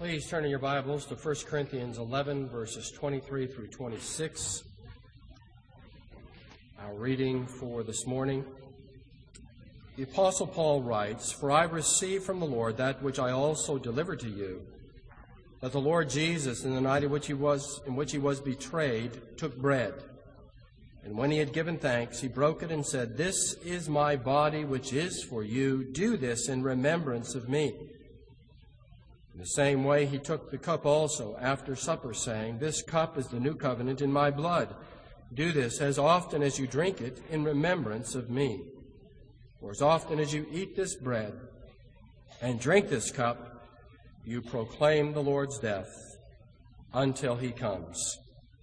Please turn in your Bibles to 1 Corinthians 11, verses 23 through 26. Our reading for this morning. The Apostle Paul writes, "For I received from the Lord that which I also delivered to you, that the Lord Jesus, in the night in which he was betrayed, took bread. And when he had given thanks, he broke it and said, 'This is my body, which is for you. Do this in remembrance of me.' In the same way, he took the cup also after supper, saying, 'This cup is the new covenant in my blood. Do this as often as you drink it in remembrance of me. For as often as you eat this bread and drink this cup, you proclaim the Lord's death until he comes.'"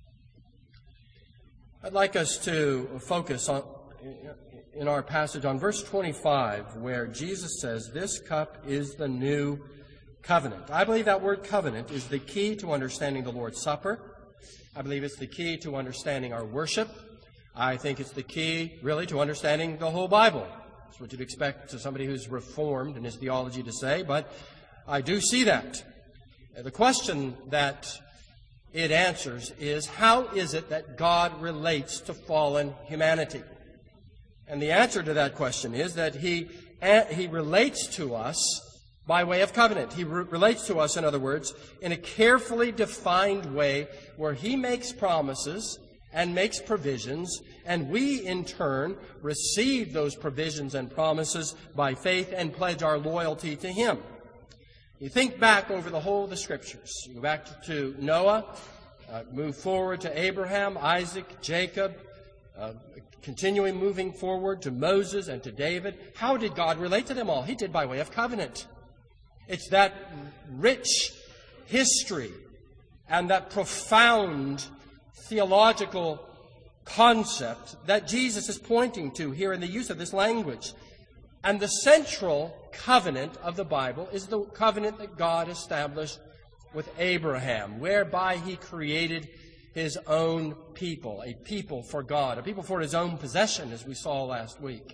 I'd like us to focus in our passage on verse 25, where Jesus says, "This cup is the new covenant." I believe that word covenant is the key to understanding the Lord's Supper. I believe it's the key to understanding our worship. I think it's the key, really, to understanding the whole Bible. That's what you'd expect to somebody who's reformed in his theology to say, but I do see that. The question that it answers is, how is it that God relates to fallen humanity? And the answer to that question is that He relates to us by way of covenant. He relates to us, in other words, in a carefully defined way where He makes promises and makes provisions, and we, in turn, receive those provisions and promises by faith and pledge our loyalty to Him. You think back over the whole of the Scriptures. You go back to Noah, move forward to Abraham, Isaac, Jacob, continuing moving forward to Moses and to David. How did God relate to them all? He did by way of covenant. It's that rich history and that profound theological concept that Jesus is pointing to here in the use of this language. And the central covenant of the Bible is the covenant that God established with Abraham, whereby He created His own people, a people for God, a people for His own possession, as we saw last week.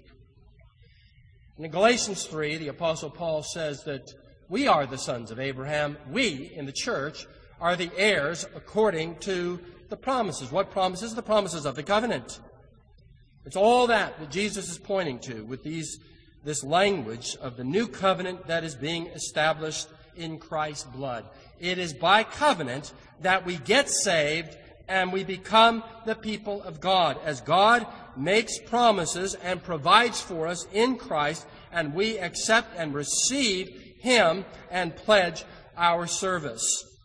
In Galatians 3, the Apostle Paul says that we are the sons of Abraham. We, in the church, are the heirs according to the promises. What promises? The promises of the covenant. It's all that Jesus is pointing to with this language of the new covenant that is being established in Christ's blood. It is by covenant that we get saved and we become the people of God, as God makes promises and provides for us in Christ, and we accept and receive Him and pledge our service.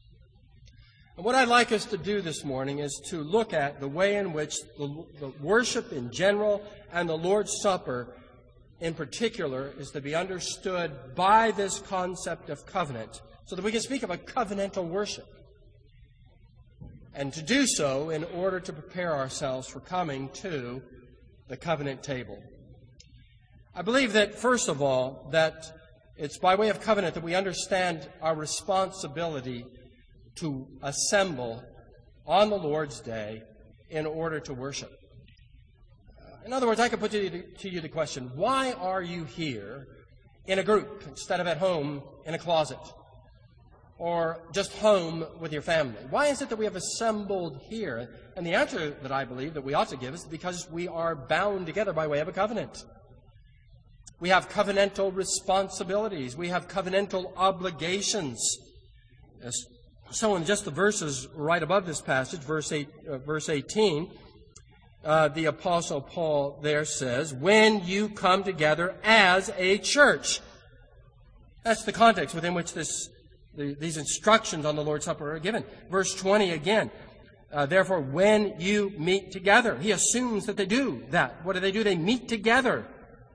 And what I'd like us to do this morning is to look at the way in which the worship in general and the Lord's Supper in particular is to be understood by this concept of covenant, so that we can speak of a covenantal worship. And to do so in order to prepare ourselves for coming to the covenant table. I believe that, first of all, that it's by way of covenant that we understand our responsibility to assemble on the Lord's Day in order to worship. In other words, I could put to you the question, why are you here in a group instead of at home in a closet or just home with your family? Why is it that we have assembled here? And the answer that I believe that we ought to give is because we are bound together by way of a covenant. We have covenantal responsibilities. We have covenantal obligations. So in just the verses right above this passage, verse 18, the Apostle Paul there says, "When you come together as a church." That's the context within which these instructions on the Lord's Supper are given. Verse 20 again, "Therefore, when you meet together." He assumes that they do that. What do? They meet together.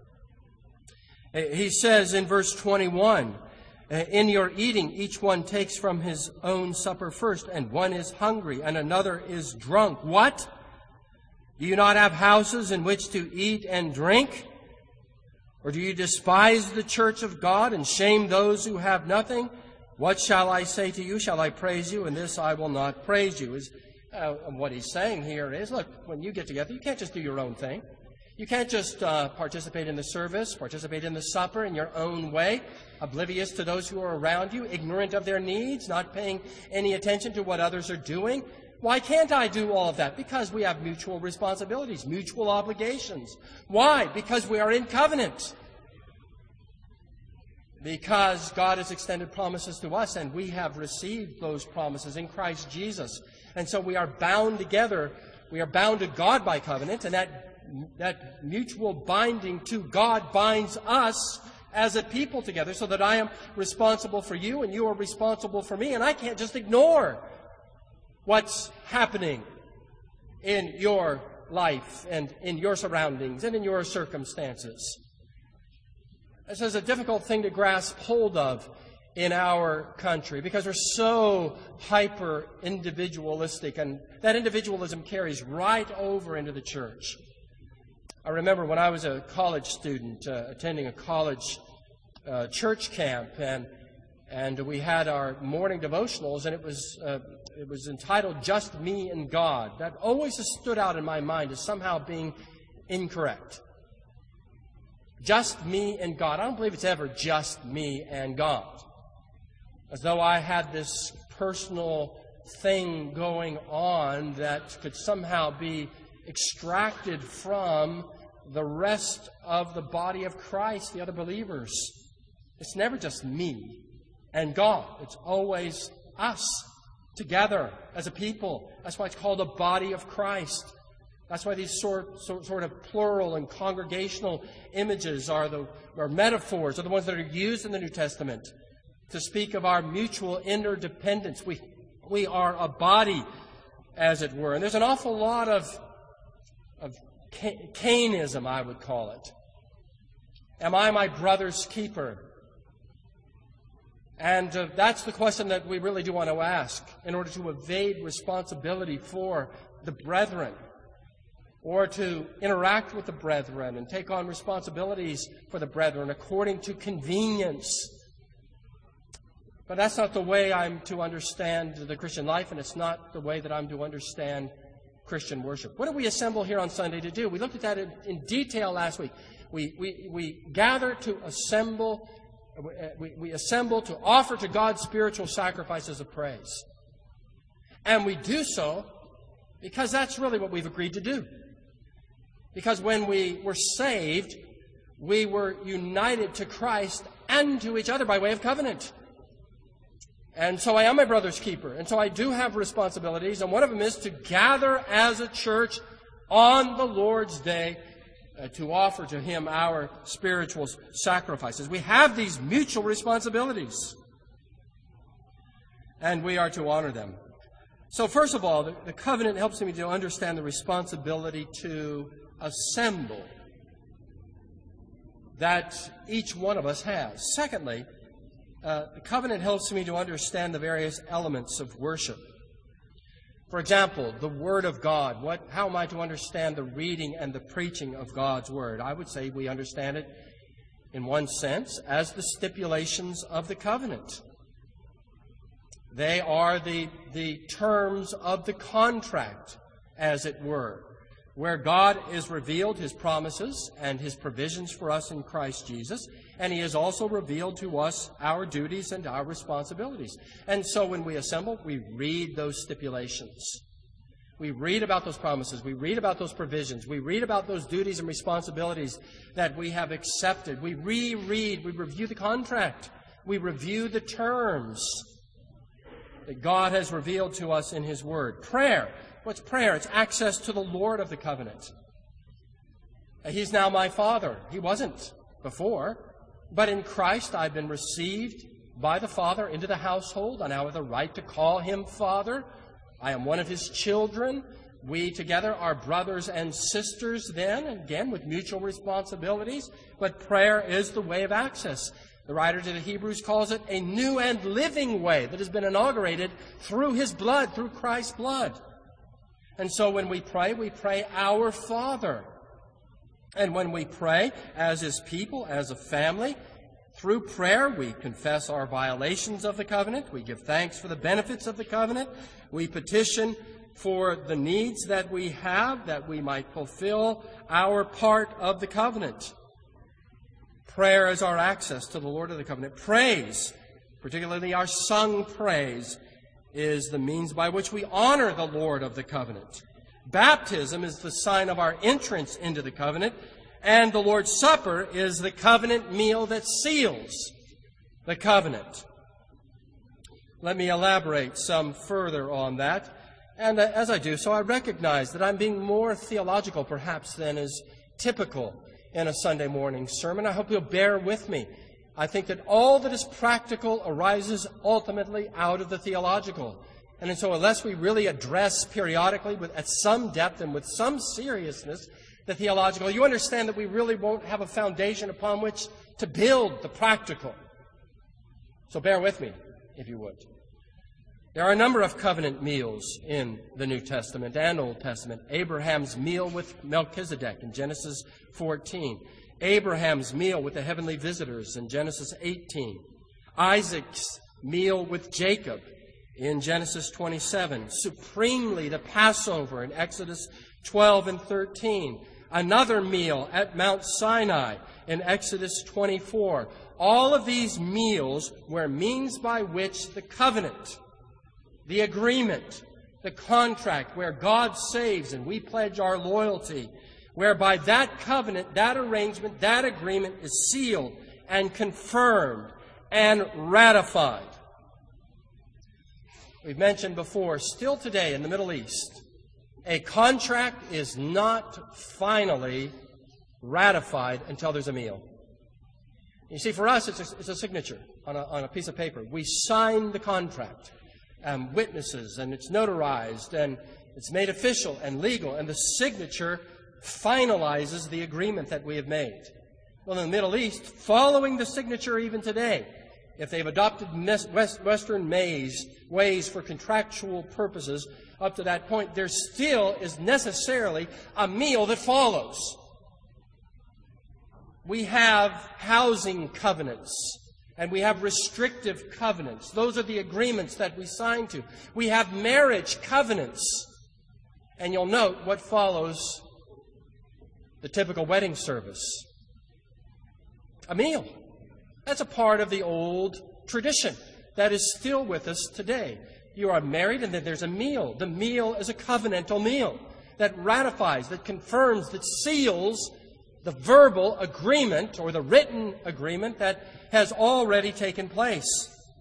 He says in verse 21, "In your eating, each one takes from his own supper first, and one is hungry, and another is drunk." What? Do you not have houses in which to eat and drink? Or do you despise the church of God and shame those who have nothing? What shall I say to you? Shall I praise you? And this I will not praise you. What he's saying here is, look, when you get together, you can't just do your own thing. You can't just participate in the service, participate in the supper in your own way, oblivious to those who are around you, ignorant of their needs, not paying any attention to what others are doing. Why can't I do all of that? Because we have mutual responsibilities, mutual obligations. Why? Because we are in covenant. Because God has extended promises to us, and we have received those promises in Christ Jesus. And so we are bound together. We are bound to God by covenant, and that mutual binding to God binds us as a people together, so that I am responsible for you and you are responsible for me, and I can't just ignore what's happening in your life and in your surroundings and in your circumstances. This is a difficult thing to grasp hold of in our country because we're so hyper-individualistic, and that individualism carries right over into the church. I remember when I was a college student attending a college church camp, and we had our morning devotionals, and it was entitled Just Me and God. That always has stood out in my mind as somehow being incorrect. Just me and God. I don't believe it's ever just me and God. As though I had this personal thing going on that could somehow be extracted from the rest of the body of Christ, the other believers. It's never just me and God. It's always us together as a people. That's why it's called a body of Christ. That's why these sort of plural and congregational images or metaphors are the ones that are used in the New Testament to speak of our mutual interdependence. We are a body, as it were. And there's an awful lot of Cainism, I would call it. Am I my brother's keeper? And that's the question that we really do want to ask in order to evade responsibility for the brethren, or to interact with the brethren and take on responsibilities for the brethren according to convenience. But that's not the way I'm to understand the Christian life, and it's not the way that I'm to understand Christian worship. What do we assemble here on Sunday to do? We looked at that in detail last week. We gather to assemble. We assemble to offer to God spiritual sacrifices of praise. And we do so because that's really what we've agreed to do. Because when we were saved, we were united to Christ and to each other by way of covenant. And so I am my brother's keeper. And so I do have responsibilities. And one of them is to gather as a church on the Lord's Day to offer to Him our spiritual sacrifices. We have these mutual responsibilities, and we are to honor them. So first of all, the covenant helps me to understand the responsibility to assemble that each one of us has. Secondly, the covenant helps me to understand the various elements of worship. For example, the Word of God. How am I to understand the reading and the preaching of God's Word? I would say we understand it, in one sense, as the stipulations of the covenant. They are the terms of the contract, as it were, where God has revealed His promises and His provisions for us in Christ Jesus, and He has also revealed to us our duties and our responsibilities. And so when we assemble, we read those stipulations. We read about those promises. We read about those provisions. We read about those duties and responsibilities that we have accepted. We reread. We review the contract. We review the terms that God has revealed to us in His Word. Prayer. What's prayer? It's access to the Lord of the covenant. He's now my Father. He wasn't before. But in Christ, I've been received by the Father into the household. I now have the right to call Him Father. I am one of His children. We together are brothers and sisters then, again, with mutual responsibilities. But prayer is the way of access. The writer to the Hebrews calls it a new and living way that has been inaugurated through His blood, through Christ's blood. And so when we pray our Father. And when we pray as His people, as a family, through prayer we confess our violations of the covenant. We give thanks for the benefits of the covenant. We petition for the needs that we have, that we might fulfill our part of the covenant. Prayer is our access to the Lord of the covenant. Praise, particularly our sung praise, is the means by which we honor the Lord of the covenant. Baptism is the sign of our entrance into the covenant, and the Lord's Supper is the covenant meal that seals the covenant. Let me elaborate some further on that. And as I do so, I recognize that I'm being more theological perhaps than is typical in a Sunday morning sermon. I hope you'll bear with me. I think that all that is practical arises ultimately out of the theological. And so unless we really address periodically at some depth and with some seriousness the theological, you understand that we really won't have a foundation upon which to build the practical. So bear with me, if you would. There are a number of covenant meals in the New Testament and Old Testament. Abraham's meal with Melchizedek in Genesis 14. Abraham's meal with the heavenly visitors in Genesis 18. Isaac's meal with Jacob in Genesis 27. Supremely, the Passover in Exodus 12 and 13. Another meal at Mount Sinai in Exodus 24. All of these meals were means by which the covenant, the agreement, the contract where God saves and we pledge our loyalty, whereby that covenant, that arrangement, that agreement is sealed and confirmed and ratified. We've mentioned before, still today in the Middle East, a contract is not finally ratified until there's a meal. You see, for us, it's a signature on a piece of paper. We sign the contract. Witnesses, and it's notarized, and it's made official and legal, and the signature finalizes the agreement that we have made. Well, in the Middle East, following the signature even today, if they've adopted Western ways for contractual purposes up to that point, there still is necessarily a meal that follows. We have housing covenants. And we have restrictive covenants. Those are the agreements that we sign to. We have marriage covenants. And you'll note what follows the typical wedding service. A meal. That's a part of the old tradition that is still with us today. You are married and then there's a meal. The meal is a covenantal meal that ratifies, that confirms, that seals the verbal agreement or the written agreement that has already taken place.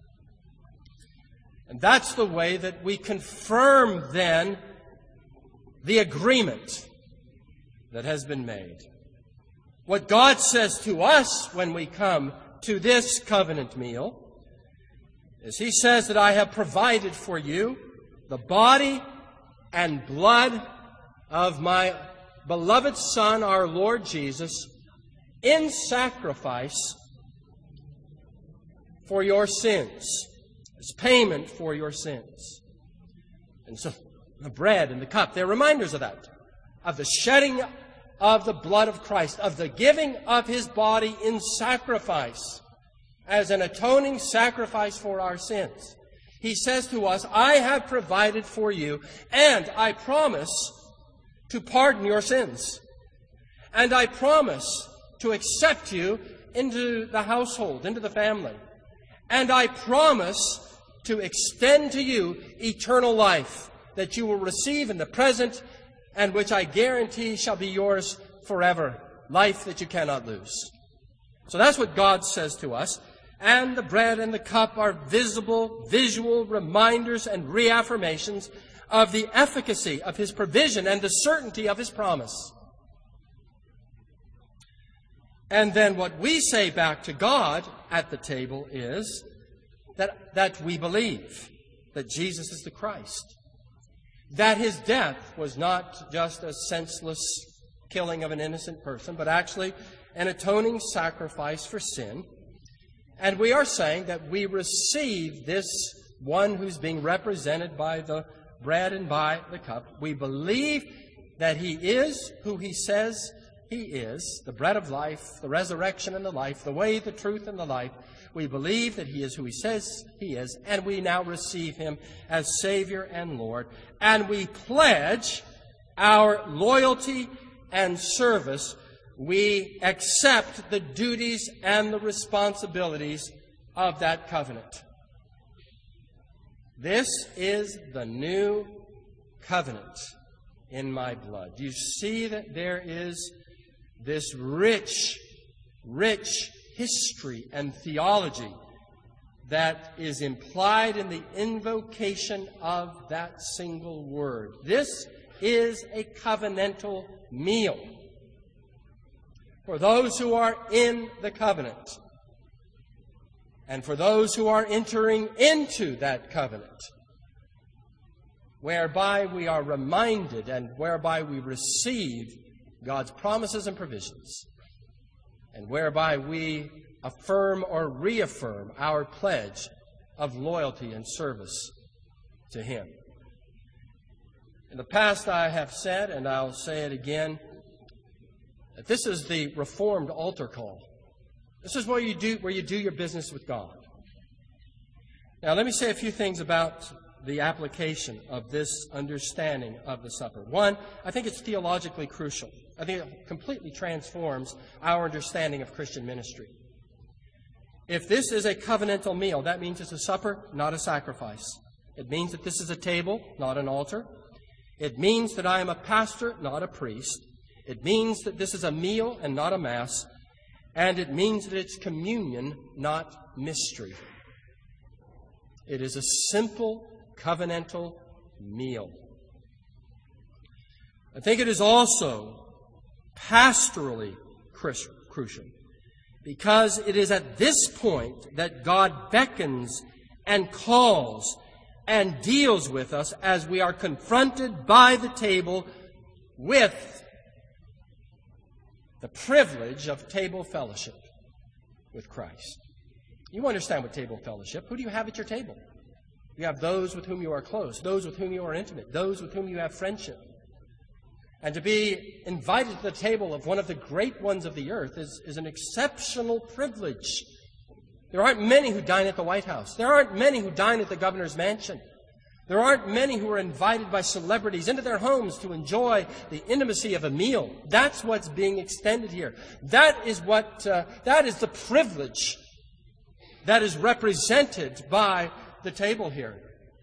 And that's the way that we confirm then the agreement that has been made. What God says to us when we come to this covenant meal is He says that I have provided for you the body and blood of my beloved Son, our Lord Jesus, in sacrifice for your sins, as payment for your sins. And so the bread and the cup, they're reminders of that, of the shedding of the blood of Christ, of the giving of His body in sacrifice, as an atoning sacrifice for our sins. He says to us, I have provided for you, and I promise to pardon your sins. And I promise to accept you into the household, into the family. And I promise to extend to you eternal life that you will receive in the present and which I guarantee shall be yours forever. Life that you cannot lose. So that's what God says to us. And the bread and the cup are visible, visual reminders and reaffirmations of the efficacy of His provision and the certainty of His promise. And then what we say back to God at the table is that we believe that Jesus is the Christ. That His death was not just a senseless killing of an innocent person, but actually an atoning sacrifice for sin. And we are saying that we receive this one who's being represented by the bread and by the cup. We believe that He is who He says He is, the bread of life, the resurrection and the life, the way, the truth, and the life. We believe that He is who He says He is, and we now receive Him as Savior and Lord, and we pledge our loyalty and service. We accept the duties and the responsibilities of that covenant. This is the new covenant in my blood. You see that there is this rich history and theology that is implied in the invocation of that single word. This is a covenantal meal for those who are in the covenant and for those who are entering into that covenant, whereby we are reminded and whereby we receive God's promises and provisions, and whereby we affirm or reaffirm our pledge of loyalty and service to Him. In the past I have said, and I'll say it again, that this is the Reformed altar call. This is where you do your business with God. Now let me say a few things about the application of this understanding of the supper. One, I think it's theologically crucial. I think it completely transforms our understanding of Christian ministry. If this is a covenantal meal, that means it's a supper, not a sacrifice. It means that this is a table, not an altar. It means that I am a pastor, not a priest. It means that this is a meal and not a mass. And it means that it's communion, not mystery. It is a simple covenantal meal. I think it is also pastorally crucial, because it is at this point that God beckons and calls and deals with us as we are confronted by the table with the privilege of table fellowship with Christ. You understand what table fellowship. Who do you have at your table? You have those with whom you are close, those with whom you are intimate, those with whom you have friendship. And to be invited to the table of one of the great ones of the earth is an exceptional privilege. There aren't many who dine at the White House. There aren't many who dine at the governor's mansion. There aren't many who are invited by celebrities into their homes to enjoy the intimacy of a meal. That's what's being extended here. That is the privilege that is represented by the table here.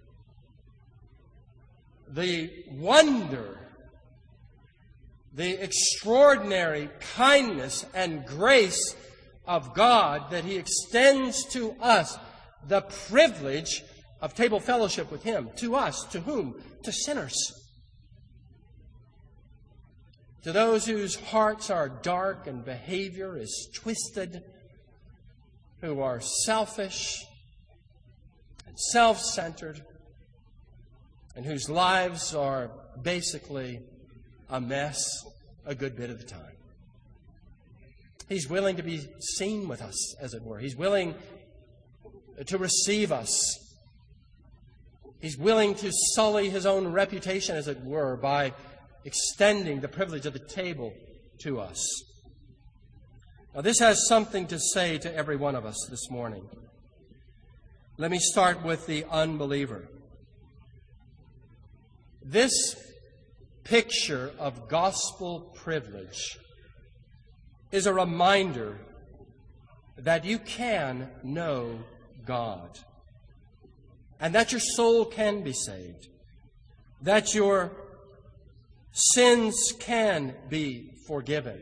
The wonder, the extraordinary kindness and grace of God that He extends to us, the privilege of table fellowship with Him. To us, to whom? To sinners. To those whose hearts are dark and behavior is twisted, who are selfish and self-centered, and whose lives are basically a mess a good bit of the time. He's willing to be seen with us, as it were. He's willing to receive us. He's willing to sully His own reputation, as it were, by extending the privilege of the table to us. Now, this has something to say to every one of us this morning. Let me start with the unbeliever. This picture of gospel privilege is a reminder that you can know God, and that your soul can be saved, that your sins can be forgiven,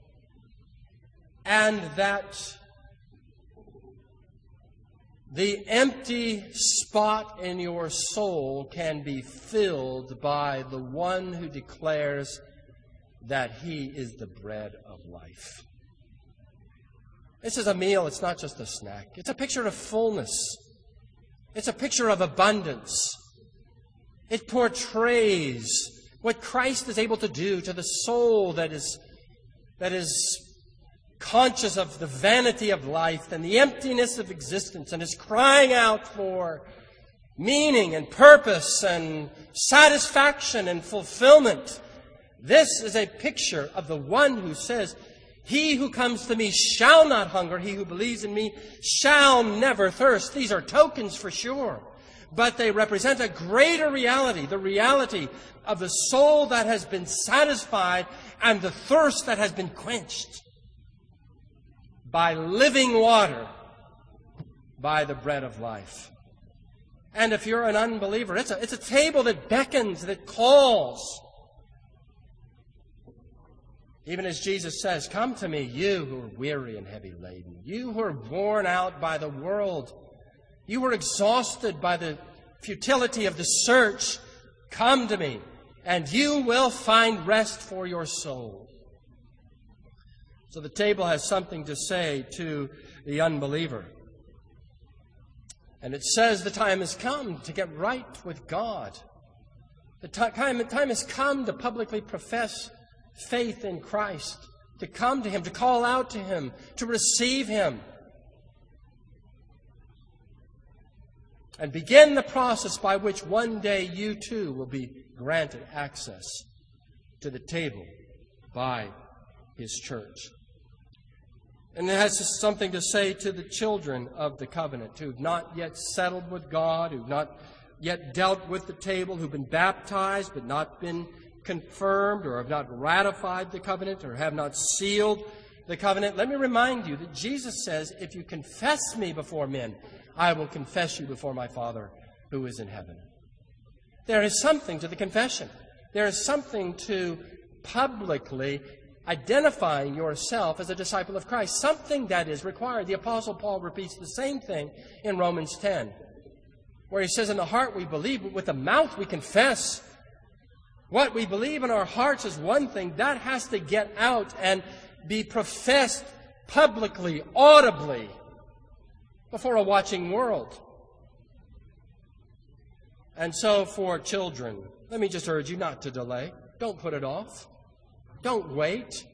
and that the empty spot in your soul can be filled by the one who declares that He is the bread of life. This is a meal. It's not just a snack. It's a picture of fullness. It's a picture of abundance. It portrays what Christ is able to do to the soul that is conscious of the vanity of life and the emptiness of existence and is crying out for meaning and purpose and satisfaction and fulfillment. This is a picture of the one who says, He who comes to me shall not hunger. He who believes in me shall never thirst. These are tokens for sure, but they represent a greater reality, the reality of the soul that has been satisfied and the thirst that has been quenched by living water, by the bread of life. And if you're an unbeliever, it's a table that beckons, that calls. Even as Jesus says, come to me, you who are weary and heavy laden, you who are worn out by the world, you who are exhausted by the futility of the search, come to me, and you will find rest for your soul. So the table has something to say to the unbeliever. And it says the time has come to get right with God. The time has come to publicly profess faith in Christ, to come to Him, to call out to Him, to receive Him. And begin the process by which one day you too will be granted access to the table by His church. And it has something to say to the children of the covenant who have not yet settled with God, who have not yet dealt with the table, who have been baptized but not been confirmed, or have not ratified the covenant, or have not sealed the covenant. Let me remind you that Jesus says, if you confess me before men, I will confess you before my Father who is in heaven. There is something to the confession. There is something to publicly identifying yourself as a disciple of Christ, something that is required. The Apostle Paul repeats the same thing in Romans 10, where he says, in the heart we believe, but with the mouth we confess. What we believe in our hearts is one thing. That has to get out and be professed publicly, audibly, before a watching world. And so for children, let me just urge you not to delay. Don't put it off. Don't wait.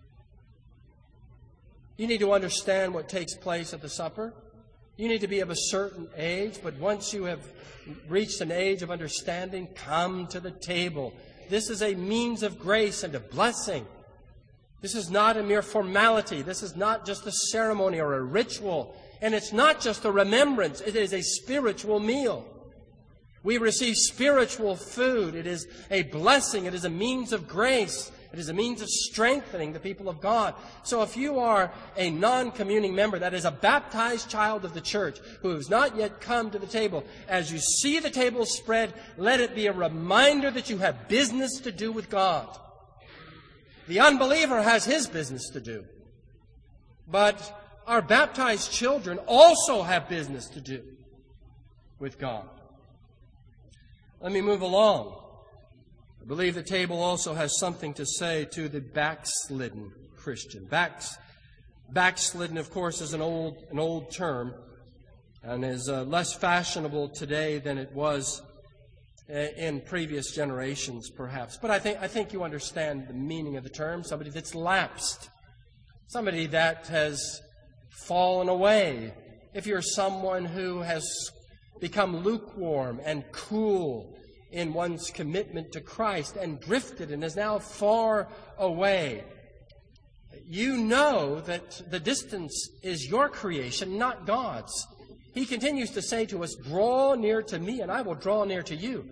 You need to understand what takes place at the supper. You need to be of a certain age, but once you have reached an age of understanding, come to the table. This is a means of grace and of blessing. This is not a mere formality. This is not just a ceremony or a ritual. And it's not just a remembrance. It is a spiritual meal. We receive spiritual food. It is a blessing. It is a means of grace. It is a means of strengthening the people of God. So if you are a non-communing member, that is a baptized child of the church who has not yet come to the table, as you see the table spread, let it be a reminder that you have business to do with God. The unbeliever has his business to do. But our baptized children also have business to do with God. Let me move along. I believe the table also has something to say to the backslidden Christian. Backslidden, of course, is an old term and is less fashionable today than it was in previous generations, perhaps. But I think you understand the meaning of the term. Somebody that's lapsed, somebody that has fallen away. If you're someone who has become lukewarm and cool in one's commitment to Christ and drifted and is now far away, you know that the distance is your creation, not God's. He continues to say to us, draw near to me and I will draw near to you.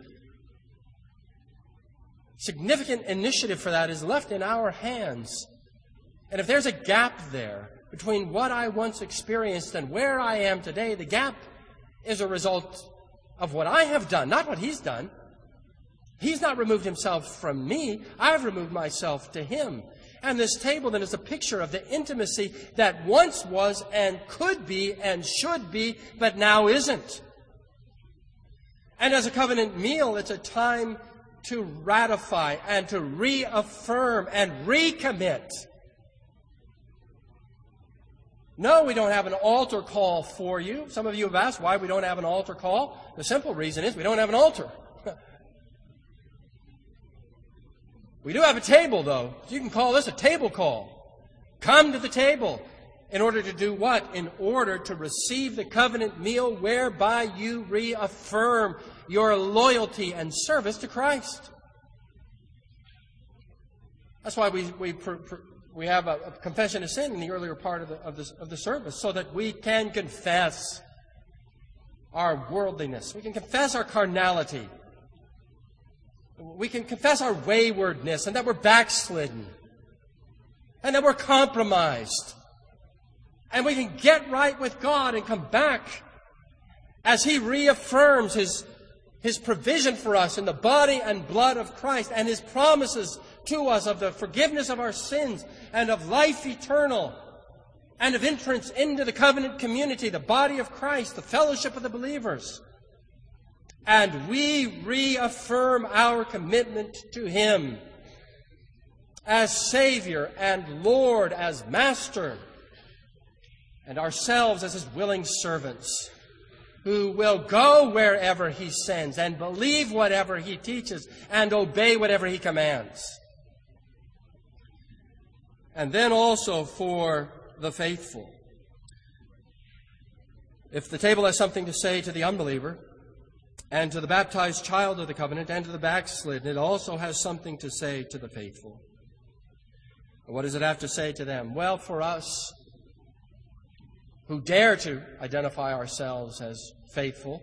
Significant initiative for that is left in our hands. And if there's a gap there between what I once experienced and where I am today, the gap is a result of what I have done, not what He's done. He's not removed Himself from me. I've removed myself to Him. And this table then is a picture of the intimacy that once was and could be and should be, but now isn't. And as a covenant meal, it's a time to ratify and to reaffirm and recommit. No, we don't have an altar call for you. Some of you have asked why we don't have an altar call. The simple reason is we don't have an altar. We do have a table, though. So you can call this a table call. Come to the table. In order to do what? In order to receive the covenant meal whereby you reaffirm your loyalty and service to Christ. That's why we we have a confession of sin in the earlier part of the service so that we can confess our worldliness. We can confess our carnality. We can confess our waywardness and that we're backslidden and that we're compromised. And we can get right with God and come back as He reaffirms His provision for us in the body and blood of Christ and His promises to us of the forgiveness of our sins and of life eternal and of entrance into the covenant community, the body of Christ, the fellowship of the believers. And we reaffirm our commitment to Him as Savior and Lord, as Master, and ourselves as His willing servants who will go wherever He sends and believe whatever He teaches and obey whatever He commands. And then also for the faithful. If the table has something to say to the unbeliever and to the baptized child of the covenant and to the backslidden, it also has something to say to the faithful. What does it have to say to them? Well, for us who dare to identify ourselves as faithful,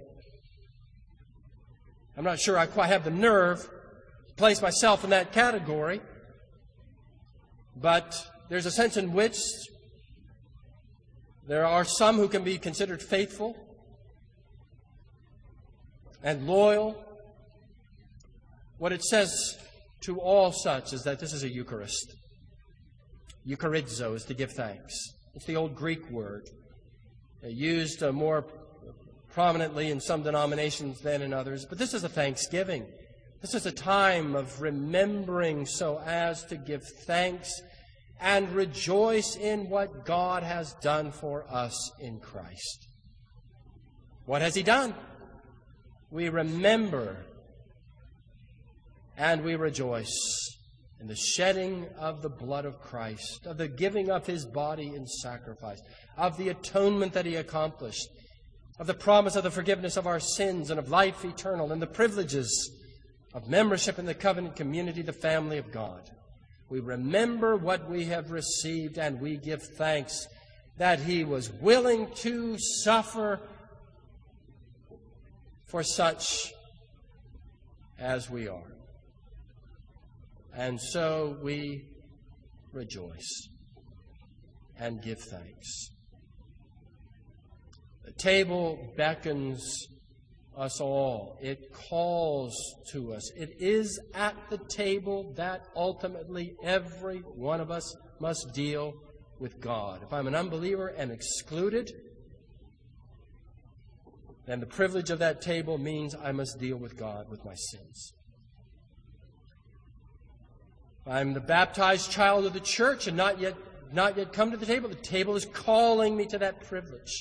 I'm not sure I quite have the nerve to place myself in that category, but there's a sense in which there are some who can be considered faithful and loyal. What it says to all such is that this is a Eucharist. Eucharizo is to give thanks. It's the old Greek word, used more prominently in some denominations than in others. But this is a thanksgiving. This is a time of remembering so as to give thanks and rejoice in what God has done for us in Christ. What has He done? We remember and we rejoice in the shedding of the blood of Christ, of the giving of His body in sacrifice, of the atonement that He accomplished, of the promise of the forgiveness of our sins and of life eternal, and the privileges of membership in the covenant community, the family of God. We remember what we have received and we give thanks that He was willing to suffer for such as we are. And so we rejoice and give thanks. The table beckons us all. It calls to us. It is at the table that ultimately every one of us must deal with God. If I'm an unbeliever and excluded, then the privilege of that table means I must deal with God with my sins. If I'm the baptized child of the church and not yet come to the table is calling me to that privilege.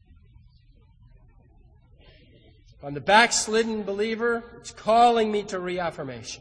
If I'm the backslidden believer, it's calling me to reaffirmation.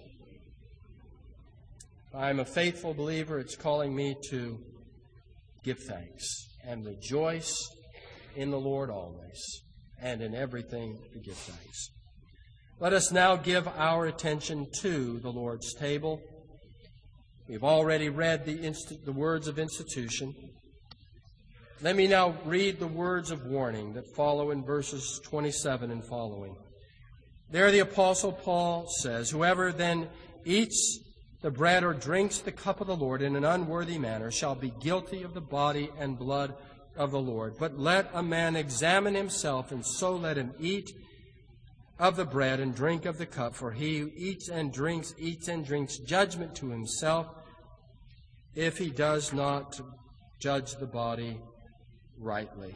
If I'm a faithful believer, it's calling me to give thanks and rejoice in the Lord always, and in everything to give thanks. Let us now give our attention to the Lord's table. We've already read the words of institution. Let me now read the words of warning that follow in verses 27 and following. There the Apostle Paul says, "Whoever then eats the bread or drinks the cup of the Lord in an unworthy manner shall be guilty of the body and blood of the Lord. But let a man examine himself, and so let him eat of the bread and drink of the cup. For he who eats and drinks judgment to himself, if he does not judge the body rightly."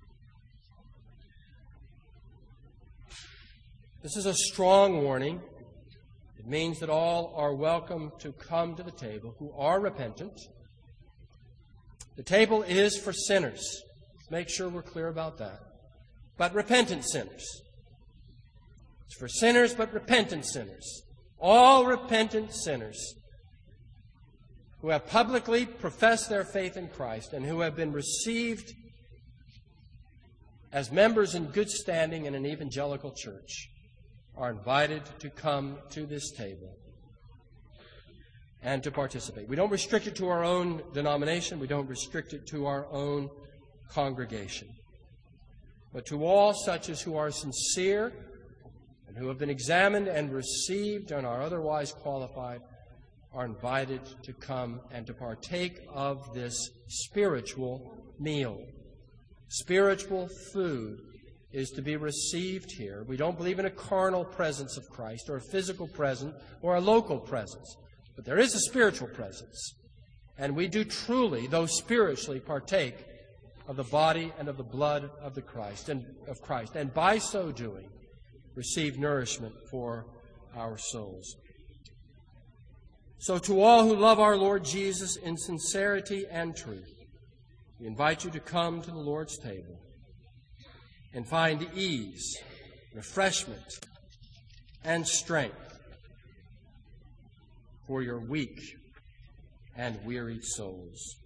This is a strong warning. It means that all are welcome to come to the table who are repentant. The table is for sinners. Let's make sure we're clear about that. But repentant sinners. It's for sinners, but repentant sinners. All repentant sinners who have publicly professed their faith in Christ and who have been received as members in good standing in an evangelical church are invited to come to this table and to participate. We don't restrict it to our own denomination. We don't restrict it to our own congregation. But to all such as who are sincere and who have been examined and received and are otherwise qualified are invited to come and to partake of this spiritual meal. Spiritual food is to be received here. We don't believe in a carnal presence of Christ or a physical presence or a local presence. But there is a spiritual presence. And we do truly, though spiritually, partake of the body and of the blood of Christ. And by so doing, receive nourishment for our souls. So to all who love our Lord Jesus in sincerity and truth, we invite you to come to the Lord's table and find ease, refreshment, and strength for your weak and wearied souls.